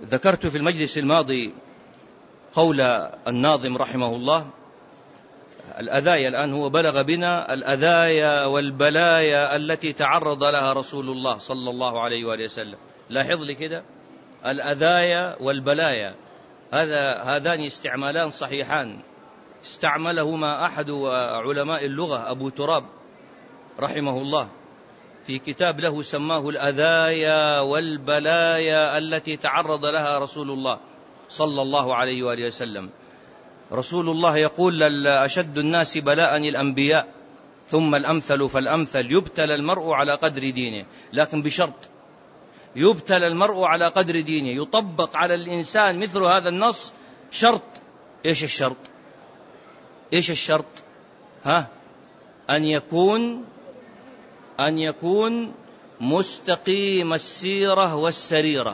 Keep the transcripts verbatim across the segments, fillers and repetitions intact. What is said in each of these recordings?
ذكرت في المجلس الماضي قول الناظم رحمه الله: الأذايا، الآن هو بلغ بنا الأذايا والبلايا التي تعرض لها رسول الله صلى الله عليه وآله وسلم. لاحظ لي كده، الأذايا والبلايا، هذا هذان استعمالان صحيحان استعملهما أحد علماء اللغة أبو تراب رحمه الله في كتاب له سماه الأذايا والبلايا التي تعرض لها رسول الله صلى الله عليه وآله وسلم. رسول الله يقول: أشد الناس بلاء الأنبياء ثم الأمثل فالأمثل، يبتلى المرء على قدر دينه، لكن بشرط، يبتلى المرء على قدر دينه، يطبق على الإنسان مثل هذا النص شرط. إيش الشرط؟ إيش الشرط؟ ها أن يكون أن يكون مستقيم السيرة والسريرة.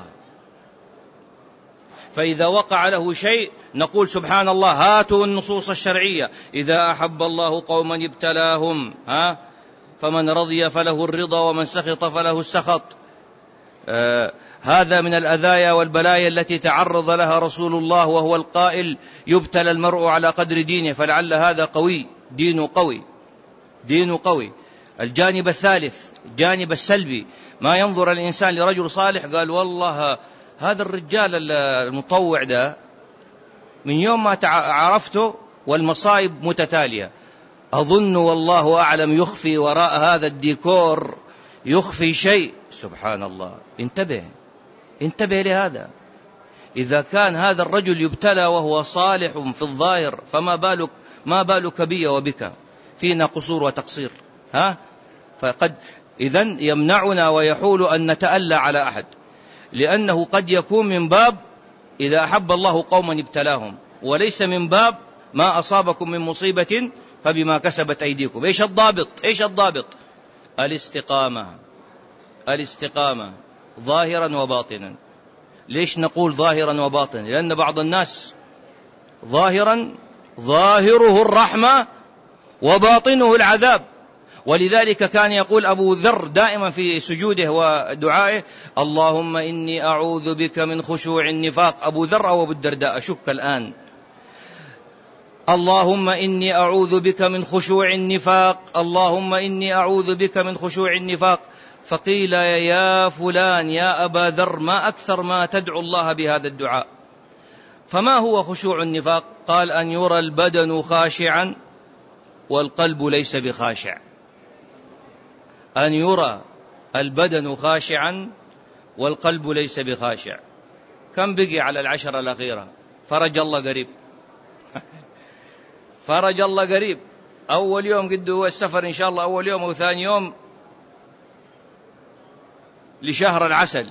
فإذا وقع له شيء نقول سبحان الله، هاتوا النصوص الشرعية: إذا أحب الله قوما ابتلاهم، ها فمن رضي فله الرضا ومن سخط فله السخط. آه هذا من الأذايا والبلايا التي تعرض لها رسول الله، وهو القائل: يبتلى المرء على قدر دينه. فلعل هذا قوي، دينه قوي، دينه قوي. الجانب الثالث، الجانب السلبي، ما ينظر الإنسان لرجل صالح قال: والله هذا الرجال المطوع ده من يوم ما عرفته والمصائب متتالية، أظن والله أعلم يخفي وراء هذا الديكور، يخفي شيء. سبحان الله، انتبه انتبه لهذا. إذا كان هذا الرجل يبتلى وهو صالح في الظاهر، فما بالك ما بالك بي وبك؟ فينا قصور وتقصير، ها فقد إذن يمنعنا ويحول أن نتألى على أحد، لأنه قد يكون من باب إذا أحب الله قوما ابتلاهم، وليس من باب ما أصابكم من مصيبة فبما كسبت أيديكم. إيش الضابط؟ إيش الضابط؟ الاستقامة، الاستقامة ظاهرا وباطنا. ليش نقول ظاهرا وباطنا؟ لأن بعض الناس ظاهرا ظاهره الرحمة وباطنه العذاب. ولذلك كان يقول أبو ذر دائما في سجوده ودعائه: اللهم إني أعوذ بك من خشوع النفاق. أبو ذر أو أبو الدرداء؟ أشك الآن. اللهم إني أعوذ بك من خشوع النفاق، اللهم إني أعوذ بك من خشوع النفاق. فقيل: يا فلان يا أبا ذر، ما أكثر ما تدعو الله بهذا الدعاء. فما هو خشوع النفاق؟ قال: أن يرى البدن خاشعا والقلب ليس بخاشع. أن يرى البدن خاشعا والقلب ليس بخاشع. كم بقي على العشرة الأخيرة؟ فرج الله قريب فرج الله قريب. أول يوم قد هو السفر إن شاء الله، أول يوم أو ثاني يوم لشهر العسل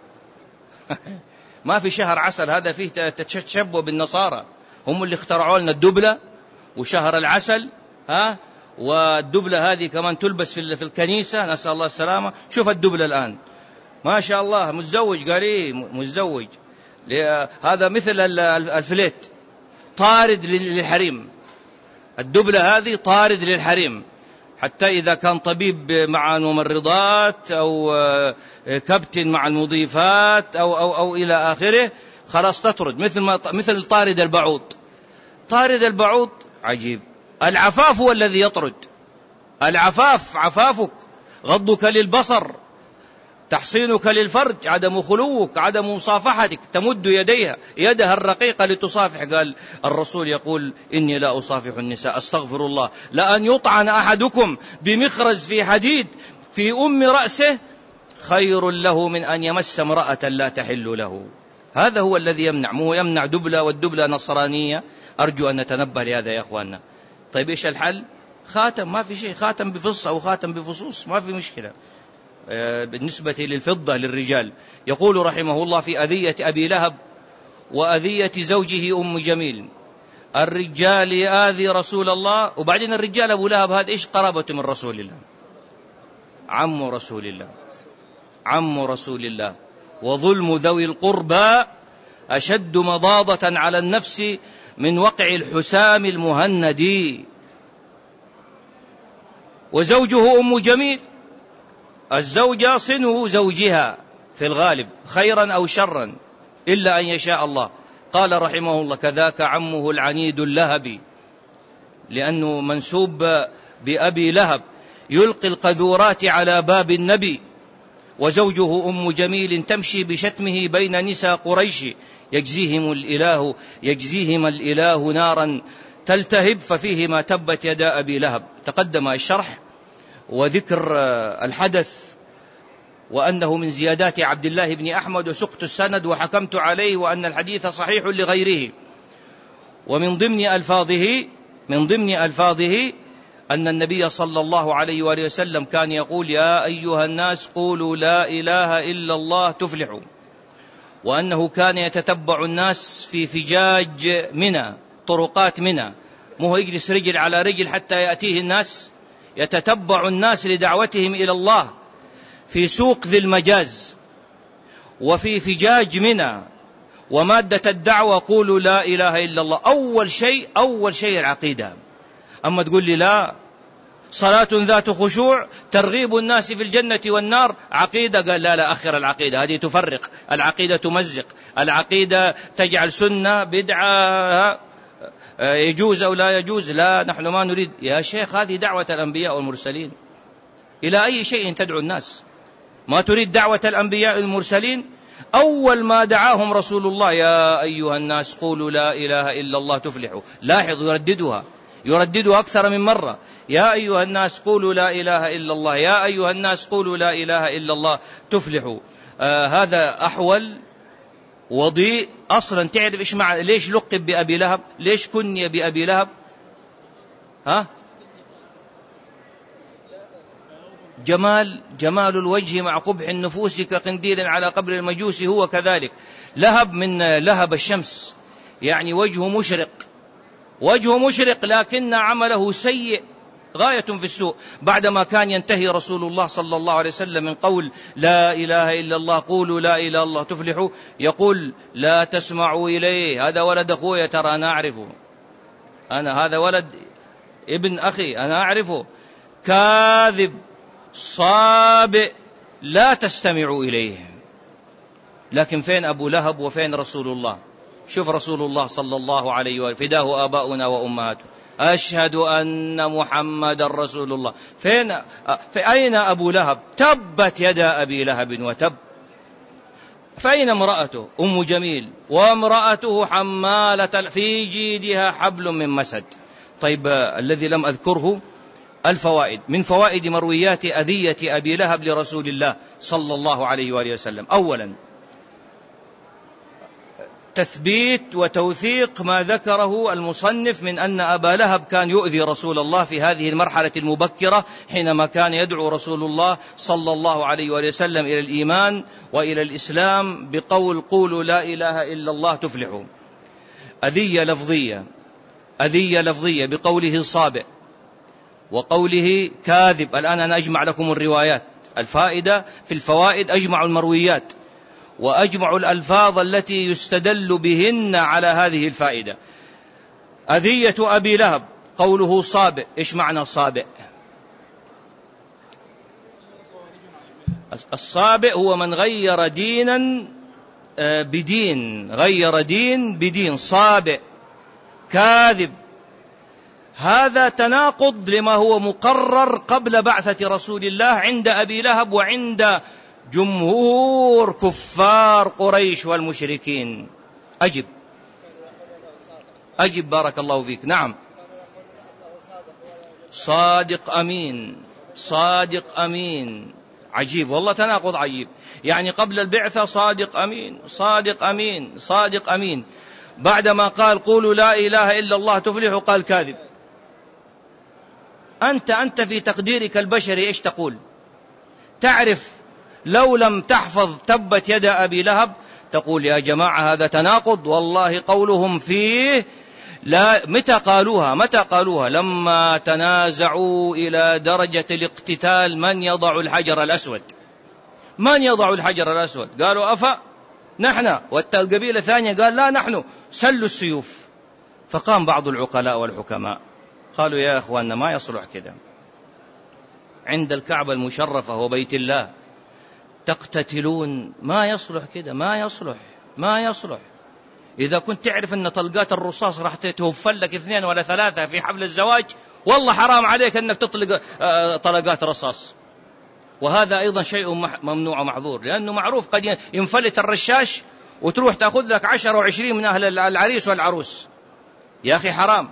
ما في شهر عسل، هذا فيه تشبه بالنصارى، هم اللي اخترعوا لنا الدبلة وشهر العسل، ها والدبلة هذه كمان تلبس في الكنيسة، نسأل الله السلامة. شوف الدبلة الآن ما شاء الله، متزوج قال إيه متزوج، هذا مثل الفليت، طارد للحريم. الدبلة هذه طارد للحريم، حتى إذا كان طبيب مع الممرضات أو كابتن مع المضيفات أو, أو, أو إلى آخره، خلاص تطرد، مثل, ما مثل طارد البعوض. طارد البعوض عجيب. العفاف هو الذي يطرد. العفاف، عفافك، غضك للبصر، تحصينك للفرج، عدم خلوك، عدم مصافحتك، تمد يديها يدها الرقيقة لتصافح. قال الرسول يقول: إني لا أصافح النساء، أستغفر الله، لأن يطعن أحدكم بمخرز في حديد في أم رأسه خير له من أن يمس امرأة لا تحل له. هذا هو الذي يمنع، مو يمنع دبلة، والدبلة نصرانية. أرجو أن نتنبه لهذا يا أخواننا. طيب إيش الحل؟ خاتم، ما في شيء، خاتم بفص أو خاتم بفصوص ما في مشكلة بالنسبة للفضة للرجال. يقول رحمه الله في أذية أبي لهب وأذية زوجه أم جميل: الرجال يآذي رسول الله. وبعدين الرجال أبو لهب هذا إيش قرابته من رسول الله؟ عم رسول الله، عم رسول الله. وظلم ذوي القربى أشد مضاضة على النفس من وقع الحسام المهندي. وزوجه أم جميل، الزوجة صنو زوجها في الغالب خيرا أو شرا، إلا أن يشاء الله. قال رحمه الله: كذاك عمه العنيد اللهبي، لأنه منسوب بأبي لهب، يلقي القذورات على باب النبي، وزوجه أم جميل تمشي بشتمه بين نساء قريش، يجزيهم الإله يجزيهم الإله نارا تلتهب، ففيه ما تبت يدا أبي لهب. تقدم الشرح وذكر الحدث، وأنه من زيادات عبد الله بن أحمد، وسقت السند وحكمت عليه، وأن الحديث صحيح لغيره. ومن ضمن ألفاظه من ضمن ألفاظه أن النبي صلى الله عليه وآله وسلم كان يقول: يا أيها الناس قولوا لا إله إلا الله تفلحوا. وأنه كان يتتبع الناس في فجاج منى، طرقات منى، مو يجلس رجل على رجل حتى يأتيه الناس، يتتبع الناس لدعوتهم إلى الله في سوق ذي المجاز وفي فجاج منى. ومادة الدعوة قولوا لا إله إلا الله. أول شيء أول شيء العقيدة. أما تقول لي لا صلاة ذات خشوع ترغيب الناس في الجنة والنار، عقيدة، قال لا لا أخر العقيدة، هذه تفرق، العقيدة تمزق، العقيدة تجعل سنة بدعة يجوز أو لا يجوز. لا، نحن ما نريد يا شيخ، هذه دعوة الأنبياء والمرسلين. إلى أي شيء تدعو الناس؟ ما تريد دعوة الأنبياء والمرسلين؟ أول ما دعاهم رسول الله: يا أيها الناس قولوا لا إله إلا الله تفلحوا. لاحظ يرددها يرددها أكثر من مرة: يا أيها الناس قولوا لا إله إلا الله، يا أيها الناس قولوا لا إله إلا الله تفلحوا. آه هذا أحول وضيء. أصلا تعرف إيش معنى، ليش لقب بأبي لهب، ليش كني بأبي لهب؟ ها؟ جمال جمال الوجه مع قبح النفوس كقنديل على قبر المجوس، هو كذلك. لهب من لهب الشمس، يعني وجهه مشرق، وجهه مشرق، لكن عمله سيء غاية في السوء. بعدما كان ينتهي رسول الله صلى الله عليه وسلم من قول لا إله إلا الله قولوا لا إله إلا الله تفلحوا، يقول: لا تسمعوا إليه، هذا ولد أخويا، ترى أنا أعرفه، أنا هذا ولد ابن أخي أنا أعرفه، كاذب صابئ، لا تستمعوا إليه. لكن فين أبو لهب وفين رسول الله؟ شوف رسول الله صلى الله عليه وسلم: فداه آباؤنا وأمهاته، أشهد أن محمد رسول الله. فين في أين أبو لهب؟ تبت يدا أبي لهب وتب. فأين امرأته أم جميل؟ وامرأته حمالة في جيدها حبل من مسد. طيب، الذي لم أذكره الفوائد. من فوائد مرويات أذية أبي لهب لرسول الله صلى الله عليه وآله وسلم: أولا، تثبيت وتوثيق ما ذكره المصنف من أن أبا لهب كان يؤذي رسول الله في هذه المرحلة المبكرة، حينما كان يدعو رسول الله صلى الله عليه وآله وسلم إلى الإيمان وإلى الإسلام بقول قولوا لا إله إلا الله تفلحوا. أذية لفظية أذية لفظية بقوله صابئ وقوله كاذب. الآن أنا أجمع لكم الروايات، الفائدة في الفوائد أجمع المرويات وأجمع الألفاظ التي يستدل بهن على هذه الفائدة. أذية أبي لهب قوله صابئ. إيش معنى صابئ؟ الصابئ هو من غير دينا بدين، غير دين بدين، صابئ. كاذب، هذا تناقض لما هو مقرر قبل بعثة رسول الله عند أبي لهب وعند جمهور كفار قريش والمشركين. أجب أجب بارك الله فيك. نعم، صادق أمين، صادق أمين. عجيب والله، تناقض عجيب. يعني قبل البعثة صادق أمين صادق أمين صادق أمين، بعدما قال قولوا لا إله إلا الله تفلحوا قال كاذب. أنت أنت في تقديرك البشري إيش تقول؟ تعرف لو لم تحفظ تبت يد أبي لهب تقول يا جماعة هذا تناقض، والله قولهم فيه لا. متى قالوها؟ متى قالوها؟ لما تنازعوا إلى درجة الاقتتال من يضع الحجر الأسود، من يضع الحجر الأسود. قالوا أفا نحن، والقبيلة الثانية قال لا نحن، سلوا السيوف. فقام بعض العقلاء والحكماء قالوا يا أخواننا ما يصلح كذا، عند الكعبة المشرفة وبيت الله تقتتلون، ما يصلح كذا، ما يصلح ما يصلح. إذا كنت تعرف أن طلقات الرصاص راح تهفل لك اثنين ولا ثلاثة في حفل الزواج، والله حرام عليك أنك تطلق طلقات رصاص. وهذا أيضا شيء ممنوع ومعذور، لأنه معروف قد ينفلت الرشاش وتروح تأخذ لك عشر وعشرين من أهل العريس والعروس. يا أخي حرام.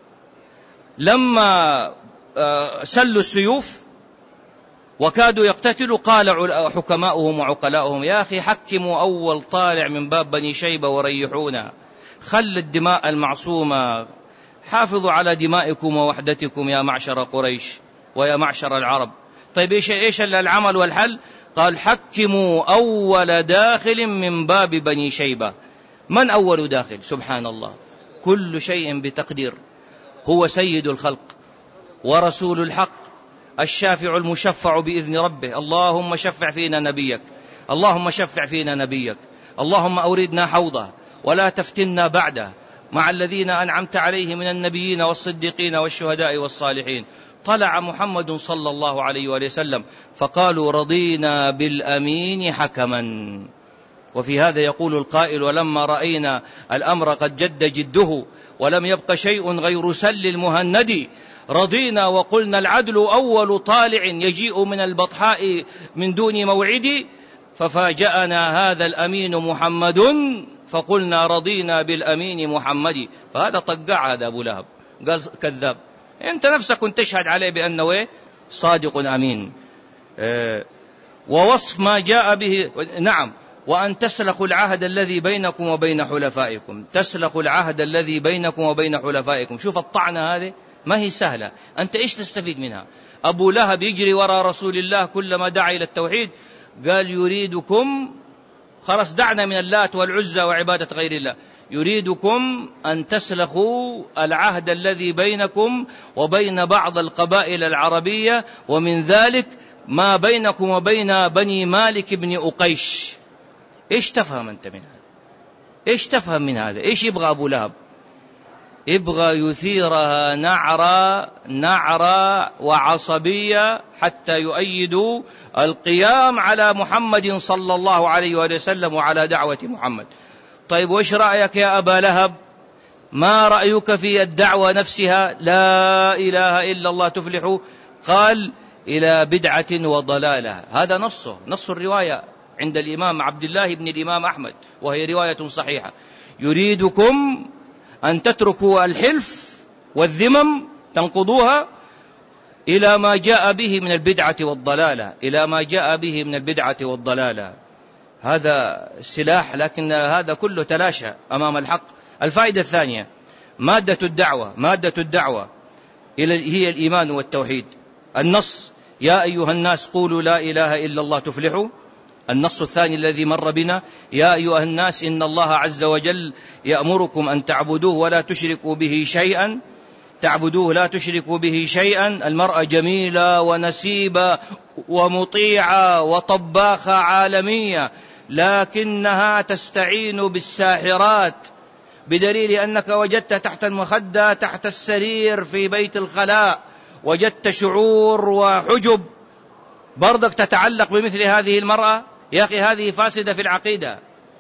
لما سلوا السيوف وكادوا يقتتلوا قال حكماؤهم وعقلاؤهم: يا أخي حكموا أول طالع من باب بني شيبة وريحونا، خل الدماء المعصومة، حافظوا على دمائكم ووحدتكم يا معشر قريش ويا معشر العرب. طيب إيش إيش العمل والحل؟ قال: حكموا أول داخل من باب بني شيبة. من أول داخل؟ سبحان الله، كل شيء بتقدير. هو سيد الخلق ورسول الحق، الشافع المشفع بإذن ربه. اللهم شفع فينا نبيك، اللهم شفع فينا نبيك، اللهم أوردنا حوضه ولا تفتنا بعده، مع الذين أنعمت عليهم من النبيين والصديقين والشهداء والصالحين. طلع محمد صلى الله عليه وآله وسلم فقالوا: رضينا بالأمين حكما. وفي هذا يقول القائل: ولما رأينا الأمر قد جد جده ولم يبق شيء غير سل المهند، رضينا وقلنا العدل أول طالع يجيء من البطحاء من دون موعد، ففاجأنا هذا الأمين محمد فقلنا رضينا بالأمين محمد. فهذا طقع، هذا أبو لهب قال كذاب. أنت نفسك كنت تشهد عليه بأنه صادق أمين. أه ووصف ما جاء به. نعم، وأن تسلخوا العهد الذي بينكم وبين حلفائكم، تسلخوا العهد الذي بينكم وبين حلفائكم. شوف الطعنة هذه ما هي سهلة. أنت إيش تستفيد منها؟ أبو لهب يجري وراء رسول الله كلما دعا إلى التوحيد قال: يريدكم، خلاص دعنا من اللات والعزى وعبادة غير الله، يريدكم أن تسلخوا العهد الذي بينكم وبين بعض القبائل العربية، ومن ذلك ما بينكم وبين بني مالك بن أقيش. إيش تفهم أنت من هذا؟ إيش تفهم من هذا؟ إيش يبغى أبو لهب؟ يبغى يثيرها نعرة نعرة وعصبية حتى يؤيدوا القيام على محمد صلى الله عليه وآله وسلم وعلى دعوة محمد. طيب وإيش رأيك يا أبا لهب؟ ما رأيك في الدعوة نفسها؟ لا إله إلا الله تفلح. قال: إلى بدعة وضلالة. هذا نصه، نص الرواية عند الإمام عبد الله بن الإمام أحمد، وهي رواية صحيحة. يريدكم أن تتركوا الحلف والذمم تنقضوها إلى ما جاء به من البدعة والضلالة، إلى ما جاء به من البدعة والضلالة. هذا سلاح، لكن هذا كله تلاشى أمام الحق. الفائدة الثانية: مادة الدعوة، مادة الدعوة هي الإيمان والتوحيد. النص: يا أيها الناس قولوا لا إله إلا الله تفلحوا. النص الثاني الذي مر بنا: يا أيها الناس إن الله عز وجل يأمركم أن تعبدوه ولا تشركوا به شيئا، تعبدوه لا تشركوا به شيئا. المرأة جميلة ونسيبة ومطيعة وطباخة عالمية، لكنها تستعين بالساحرات، بدليل أنك وجدت تحت المخدة، تحت السرير، في بيت الخلاء، وجدت شعور وحجب برضك تتعلق بمثل هذه المرأة. يا أخي هذه فاسدة في العقيدة.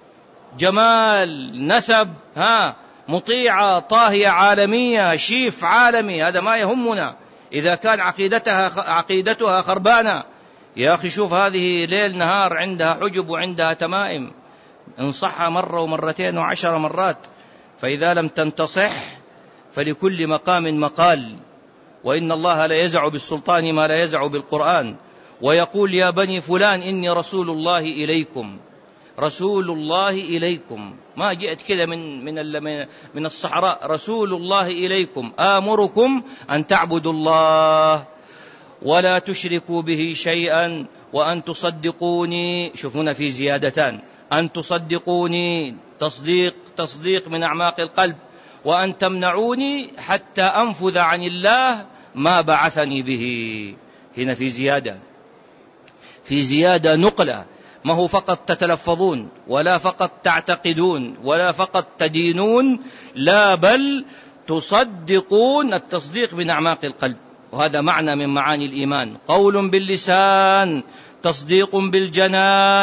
جمال، نسب، ها مطيعة، طاهية، عالمية، شيف عالمي، هذا ما يهمنا إذا كان عقيدتها عقيدتها خربانة. يا أخي شوف هذه ليل نهار عندها حجب وعندها تمائم، انصحها مرة ومرتين وعشر مرات. فإذا لم تنتصح فلكل مقام مقال، وإن الله لا يزع بالسلطان ما لا يزع بالقرآن. ويقول: يا بني فلان إني رسول الله إليكم، رسول الله إليكم. ما جئت كذا من من من الصحراء، رسول الله إليكم، آمركم أن تعبدوا الله ولا تشركوا به شيئا وأن تصدقوني. شوفونا في زيادتان: أن تصدقوني، تصديق تصديق من أعماق القلب، وأن تمنعوني حتى أنفذ عن الله ما بعثني به. هنا في زيادة، في زيادة نقلة، ما هو فقط تتلفظون ولا فقط تعتقدون ولا فقط تدينون، لا بل تصدقون. التصديق من أعماق القلب، وهذا معنى من معاني الإيمان: قول باللسان، تصديق بالجنان،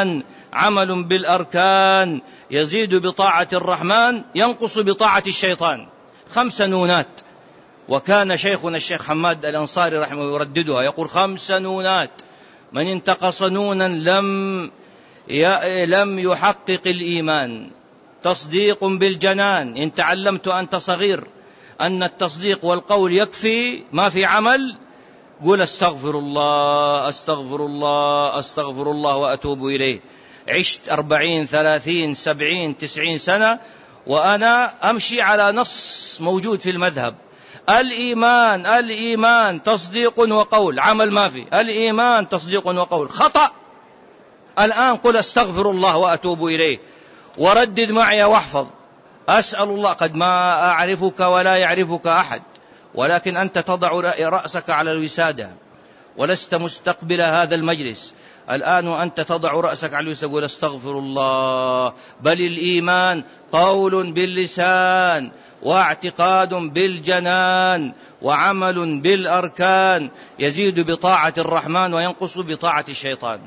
عمل بالأركان يزيد بطاعة الرحمن ينقص بطاعة الشيطان. خمس نونات. وكان شيخنا الشيخ حماد الأنصاري رحمه يرددها، يقول خمس نونات من انتقص نونا لم لم يحقق الإيمان. تصديق بالجنان، إن تعلمت أنت صغير أن التصديق والقول يكفي ما في عمل، قول استغفر الله استغفر الله استغفر الله وأتوب إليه. عشت أربعين ثلاثين سبعين تسعين سنة وأنا أمشي على نص موجود في المذهب، الإيمان الإيمان تصديق وقول، عمل ما في، الإيمان تصديق وقول، خطأ. الآن قل استغفر الله وأتوب إليه، وردد معي واحفظ، أسأل الله، قد ما أعرفك ولا يعرفك أحد، ولكن أنت تضع رأسك على الوسادة ولست مستقبل هذا المجلس الآن، وأنت تضع رأسك على الوسادة وقل استغفر الله. بل الإيمان قول باللسان واعتقاد بالجنان وعمل بالأركان، يزيد بطاعة الرحمن وينقص بطاعة الشيطان.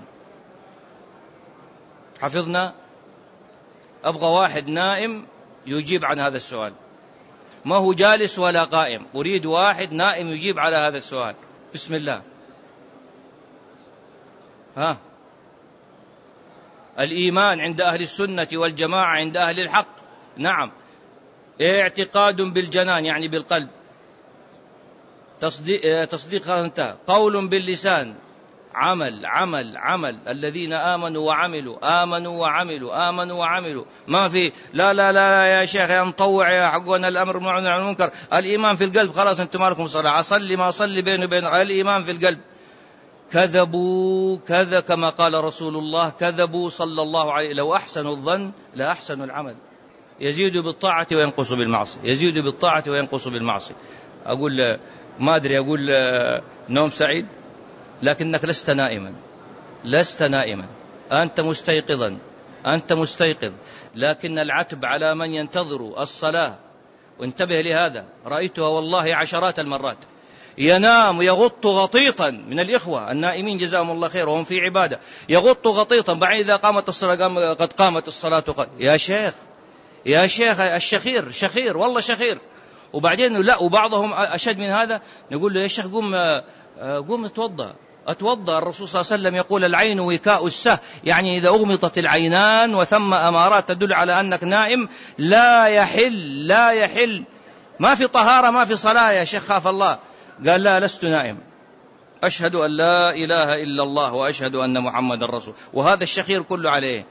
حفظنا؟ أبغى واحد نائم يجيب عن هذا السؤال، ما هو جالس ولا قائم، أريد واحد نائم يجيب على هذا السؤال. بسم الله. ها، الإيمان عند أهل السنة والجماعة عند أهل الحق، نعم، اعتقاد بالجنان يعني بالقلب، تصديق, تصديق انتهى، قول باللسان، عمل عمل عمل، الذين آمنوا وعملوا آمنوا وعملوا آمنوا وعملوا، ما في لا لا لا يا شيخ يا نطوع يا حقنا الأمر بالمعروف والنهي عن المنكر، الإيمان في القلب، خلاص أنتم مالكم صلاة، أصلي ما أصلي بيني وبين الإيمان في القلب. كذبوا كذا كما قال رسول الله، كذبوا صلى الله عليه، لو أحسنوا الظن لا أحسنوا العمل. يزيد بالطاعة وينقص بالمعصية، يزيد بالطاعة وينقص بالمعصية. أقول ما أدري، أقول نوم سعيد، لكنك لست نائما، لست نائما، أنت مستيقظا، أنت مستيقظ، لكن العتب على من ينتظر الصلاة. وانتبه لهذا، رأيتها والله عشرات المرات، ينام يغط غطيطا من الإخوة النائمين جزاهم الله خير وهم في عبادة، يغط غطيطا، بعد إذا قامت الصلاة قد قامت الصلاة قد. يا شيخ يا شيخ الشخير شخير والله شخير. وبعدين لا، وبعضهم أشد من هذا، نقول له يا شيخ قم قم اتوضأ أتوضأ. الرسول صلى الله عليه وسلم يقول العين وكاء السه، يعني إذا أغمضت العينان وثم أمارات تدل على أنك نائم لا يحل لا يحل ما في طهارة ما في صلاة يا شيخ خاف الله. قال لا لست نائم، أشهد أن لا إله إلا الله وأشهد أن محمد الرسول. وهذا الشخير كله عليه،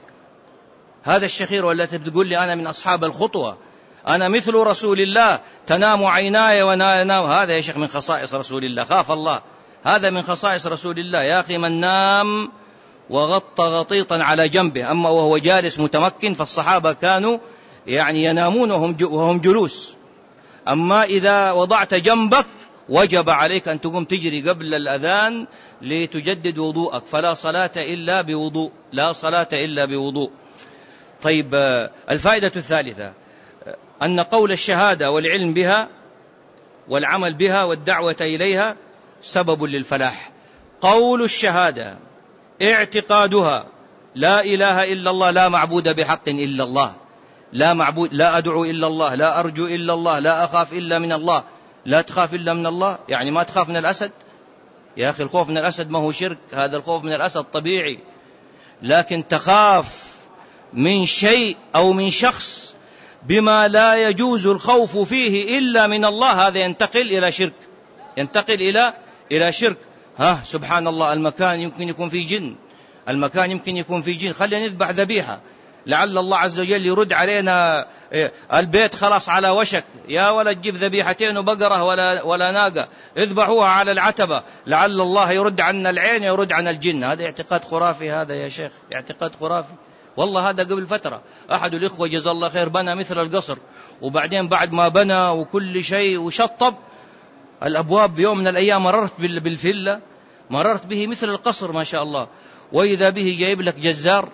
هذا الشخير ولا تقول لي أنا من أصحاب الخطوة، أنا مثل رسول الله تنام عيناي ونام. هذا يا شيخ من خصائص رسول الله، خاف الله، هذا من خصائص رسول الله. يا أخي من نام وغطى غطيطا على جنبه أما وهو جالس متمكن، فالصحابة كانوا يعني ينامون وهم جلوس. أما إذا وضعت جنبك وجب عليك أن تقوم تجري قبل الأذان لتجدد وضوءك، فلا صلاة إلا بوضوء، لا صلاة إلا بوضوء. طيب، الفائدة الثالثة أن قول الشهادة والعلم بها والعمل بها والدعوة إليها سبب للفلاح. قول الشهادة اعتقادها لا إله إلا الله، لا معبود بحق إلا الله، لا معبود، لا أدعو إلا الله، لا أرجو إلا الله، لا أخاف إلا من الله، لا تخاف إلا من الله، يعني ما تخاف من الأسد. يا أخي الخوف من الأسد ما هو شرك، هذا الخوف من الأسد طبيعي، لكن تخاف من شيء أو من شخص بما لا يجوز الخوف فيه إلا من الله، هذا ينتقل إلى شرك، ينتقل إلى إلى شرك. ها سبحان الله، المكان يمكن يكون فيه جن، المكان يمكن يكون فيه جن، خلينا نذبح ذبيحة لعل الله عز وجل يرد علينا، البيت خلاص على وشك، يا ولد جيب ذبيحتين وبقرة ولا ولا ناقة اذبحوها على العتبة لعل الله يرد عنا العين يرد عنا الجن. هذا اعتقاد خرافي، هذا يا شيخ اعتقاد خرافي والله. هذا قبل فترة أحد الإخوة جزا الله خير بنى مثل القصر، وبعدين بعد ما بنى وكل شيء وشطب الأبواب، بيوم من الأيام مررت بالفلة، مررت به مثل القصر ما شاء الله، وإذا به جايب لك جزار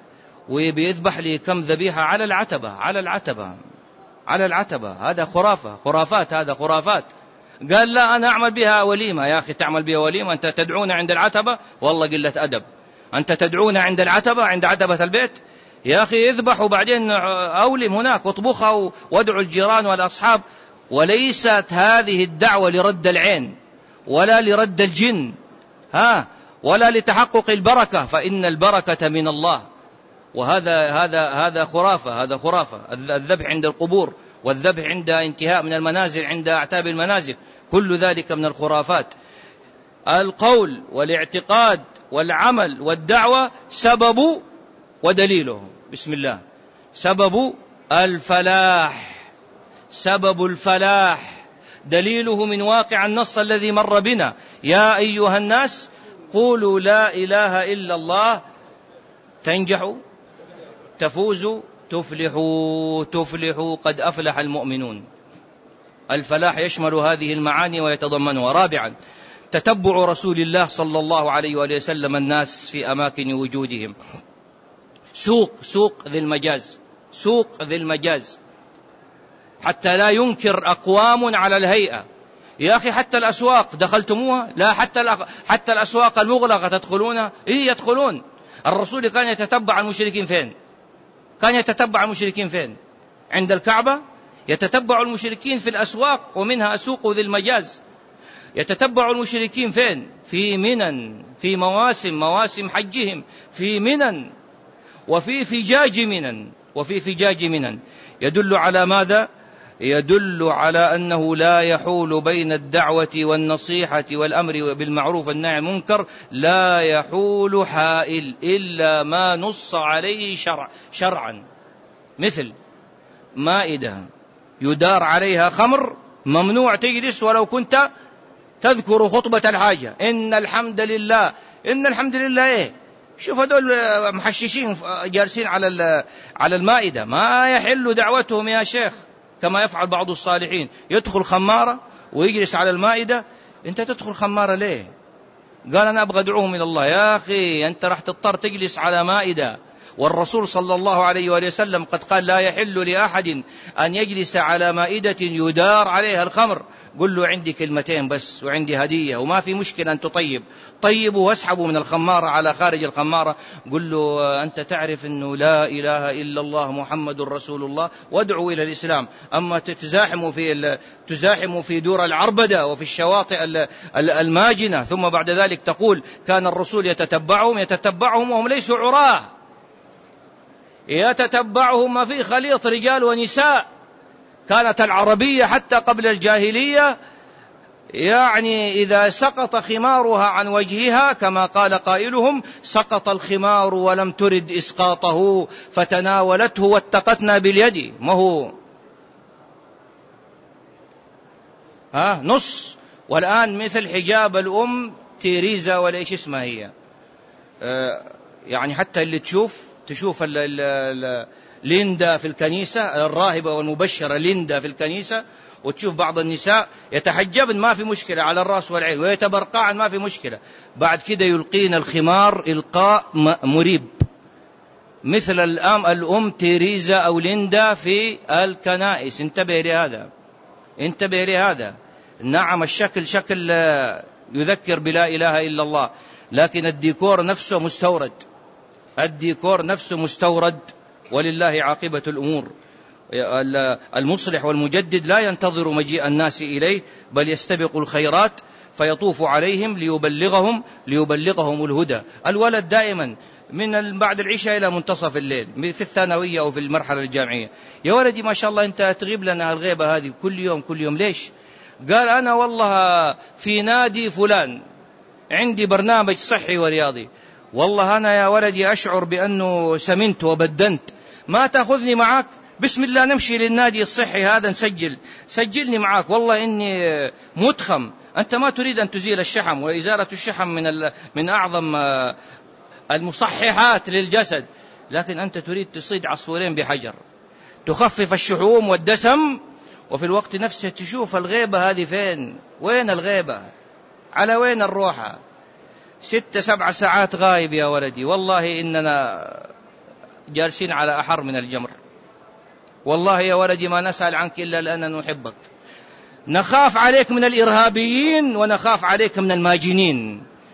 وبيذبح لي كم ذبيحة على العتبة على العتبة على العتبة. هذا خرافة، خرافات، هذا خرافات. قال لا أنا أعمل بها وليمة. يا أخي تعمل بها وليمة؟ أنت تدعون عند العتبة؟ والله قلة أدب. أنت تدعون عند العتبة، عند عتبة البيت؟ يا أخي اذبح وبعدين أولم هناك واطبخها وادعوا الجيران والأصحاب. وليست هذه الدعوة لرد العين ولا لرد الجن، ها، ولا لتحقق البركة، فإن البركة من الله. وهذا هذا هذا خرافة، هذا خرافة. الذبح عند القبور والذبح عند انتهاء من المنازل، عند أعتاب المنازل، كل ذلك من الخرافات. القول والاعتقاد والعمل والدعوة سبب ودليله، بسم الله، سبب الفلاح، سبب الفلاح دليله من واقع النص الذي مر بنا: يا أيها الناس قولوا لا إله إلا الله تنجحوا تفوزوا تفلحوا تفلحوا قد أفلح المؤمنون. الفلاح يشمل هذه المعاني ويتضمنها. رابعا، تتبع رسول الله صلى الله عليه وآله وسلم الناس في أماكن وجودهم. سوق سوق ذي المجاز، سوق ذي المجاز، حتى لا ينكر أقوام على الهيئة. يا أخي حتى الأسواق دخلتموها؟ لا، حتى حتى الأسواق المغلقة تدخلونها؟ إيه يدخلون. الرسول كان يتتبع المشركين فين؟ كان يتتبع المشركين فين؟ عند الكعبة. يتتبع المشركين في الأسواق، ومنها سوق ذي المجاز. يتتبع المشركين فين؟ في منن، في مواسم مواسم حجهم، في منن وفي فجاج منن، وفي فجاج منن. يدل على ماذا؟ يدل على أنه لا يحول بين الدعوة والنصيحة والأمر بالمعروف والنهي عن المنكر، لا يحول حائل إلا ما نص عليه شرع شرعا، مثل مائدة يدار عليها خمر، ممنوع تجلس ولو كنت تذكر خطبة الحاجة. إن الحمد لله، إن الحمد لله إيه؟ شوف هذول محششين جالسين على على المائدة، ما يحل دعوتهم يا شيخ، كما يفعل بعض الصالحين، يدخل خمارة ويجلس على المائدة. أنت تدخل خمارة ليه؟ قال أنا أبغى أدعوهم إلى الله. يا أخي أنت راح تضطر تجلس على مائدة، والرسول صلى الله عليه وآله وسلم قد قال لا يحل لأحد أن يجلس على مائدة يدار عليها الخمر. قل له عندي كلمتين بس وعندي هدية وما في مشكلة أن تطيب، طيبوا واسحبوا من الخمارة على خارج الخمارة. قل له أنت تعرف أنه لا إله إلا الله محمد رسول الله، وادعوا إلى الإسلام. أما تزاحموا في تزاحموا في دور العربدة وفي الشواطئ الماجنة، ثم بعد ذلك تقول كان الرسول يتتبعهم يتتبعهم وهم ليسوا عراه، يتتبعهم ما في خليط رجال ونساء. كانت العربية حتى قبل الجاهلية يعني إذا سقط خمارها عن وجهها كما قال قائلهم: سقط الخمار ولم ترد إسقاطه فتناولته واتقتنا باليد. ما هو ها نص. والآن مثل حجاب الأم تيريزا ولا إيش اسمها هي، آه يعني حتى اللي تشوف تشوف ال ال ال ليندا في الكنيسة، الراهبة والمبشرة ليندا في الكنيسة، وتشوف بعض النساء يتحجبن ما في مشكلة على الرأس والعين ويتبرقعن ما في مشكلة، بعد كده يلقين الخمار إلقاء مريب مثل الأم الأم تيريزا أو ليندا في الكنائس. انتبه لهذا، انتبه لهذا. نعم الشكل شكل يذكر بلا إله إلا الله، لكن الديكور نفسه مستورد، الديكور نفسه مستورد، ولله عاقبة الأمور. المصلح والمجدد لا ينتظر مجيء الناس إليه، بل يستبق الخيرات فيطوف عليهم ليبلغهم ليبلغهم الهدى. الولد دائما من بعد العشاء إلى منتصف الليل في الثانوية أو في المرحلة الجامعية: يا ولدي ما شاء الله أنت تغيب لنا الغيبة هذه كل يوم كل يوم، ليش؟ قال أنا والله في نادي فلان عندي برنامج صحي ورياضي. والله أنا يا ولدي أشعر بأنه سمنت وبدنت، ما تأخذني معك؟ بسم الله نمشي للنادي الصحي هذا نسجل، سجلني معك، والله إني متخم. أنت ما تريد أن تزيل الشحم، وإزالة الشحم من من أعظم المصححات للجسد، لكن أنت تريد تصيد عصفورين بحجر، تخفف الشحوم والدسم، وفي الوقت نفسه تشوف الغيبة هذه فين؟ وين الغيبة؟ على وين الروحة؟ ست سبع ساعات غايب يا ولدي، والله إننا جالسين على أحر من الجمر. والله يا ولدي ما نسأل عنك إلا لأننا نحبك، نخاف عليك من الإرهابيين ونخاف عليك من الماجنين،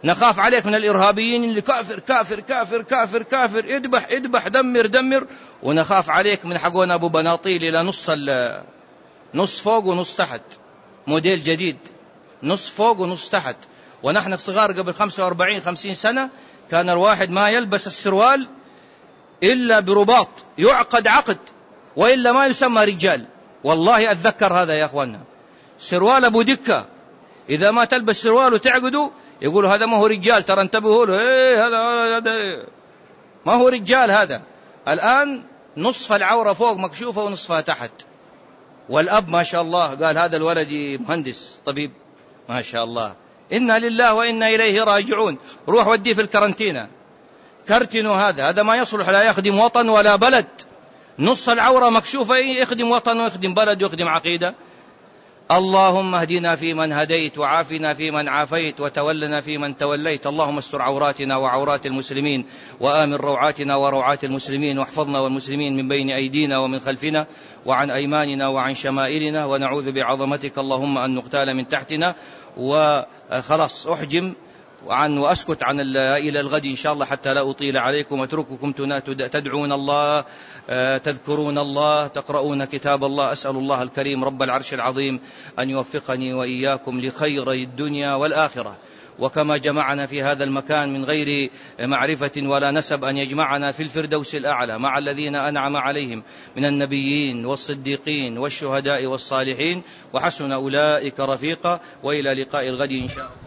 نخاف عليك من الإرهابيين اللي كافر كافر كافر كافر كافر، اذبح اذبح دمر دمر. ونخاف عليك من حقون أبو بناطيل إلى نص نص فوق ونص تحت، موديل جديد، نص فوق ونص تحت. ونحن صغار قبل خمسة وأربعين خمسين سنة كان الواحد ما يلبس السروال إلا برباط يعقد عقد، وإلا ما يسمى رجال. والله أتذكر هذا يا أخوانا، سروال أبو دكة إذا ما تلبس سروال وتعقده يقولوا هذا ما هو رجال، ترى انتبهوا له، إيه هذا هذا ما هو رجال هذا. الآن نصف العورة فوق مكشوفة ونصفها تحت. والأب ما شاء الله قال هذا الولد مهندس طبيب ما شاء الله، إنا لله وإنا إليه راجعون، روح وديه في الكرنتينة كرتنوا هذا، هذا ما يصلح لا يخدم وطن ولا بلد. نص العورة مكشوفة يخدم وطن ويخدم بلد ويخدم عقيدة. اللهم اهدنا فيمن هديت، وعافنا فيمن عافيت، وتولنا فيمن توليت. اللهم استر عوراتنا وعورات المسلمين، وآمن روعاتنا وروعات المسلمين، واحفظنا والمسلمين من بين أيدينا ومن خلفنا وعن أيماننا وعن شمائلنا. ونعوذ بعظمتك اللهم أن نغتال من تحتنا. وخلاص أحجم عن وأسكت عن إلى الغد إن شاء الله حتى لا أطيل عليكم، أترككم تدعون الله، تذكرون الله، تقرؤون كتاب الله. أسأل الله الكريم رب العرش العظيم أن يوفقني وإياكم لخير الدنيا والآخرة، وكما جمعنا في هذا المكان من غير معرفة ولا نسب أن يجمعنا في الفردوس الأعلى مع الذين أنعم عليهم من النبيين والصديقين والشهداء والصالحين، وحسن أولئك رفيقا. وإلى لقاء الغد إن شاء الله.